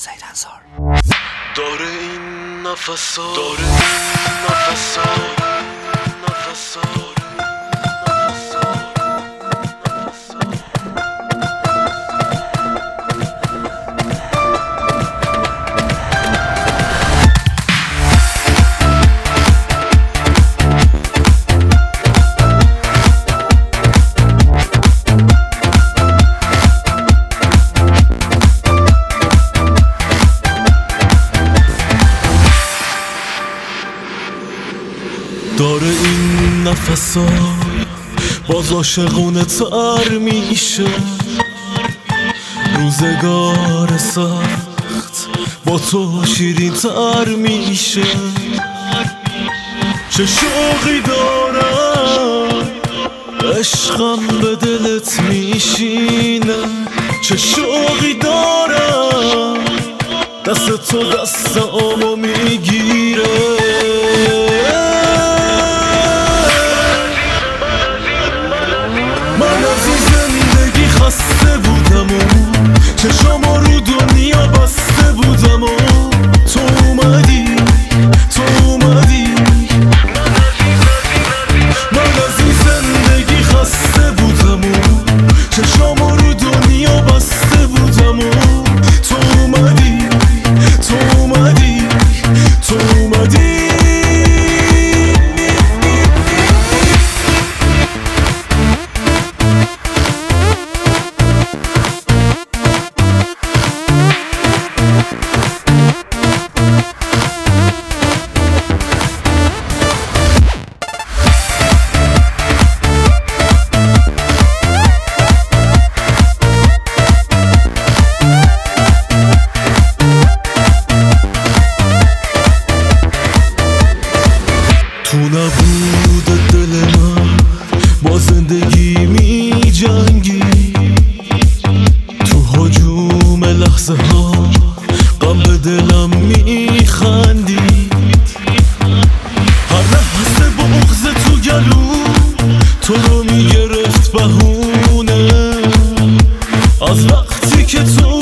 سعید انصار. داره این نفسا، داره این نفسا، نفسا. داره این نفسا باز عاشقونه تر میشه، روزگار سخت با تو شیرین تر میشه. چه شوقی دارم عشقم به دلت میشینه، چه شوقی دارم دست تو دستامو میگیره. خسته بودم و چشامو رو دنیا بسته بودم و تو اومدی، تو اومدی. من از این زندگی خسته بودم و چشامو رو دنیا بسته بودم و تو اومدی، تو اومدی، تو اومدی. تو نبود دل من با زندگی می جنگی، تو هجوم لحظه ها غم به دلم می خندی. هر لحظه بغض تو گلو تو رو می گرفت بهونه از وقتی که تو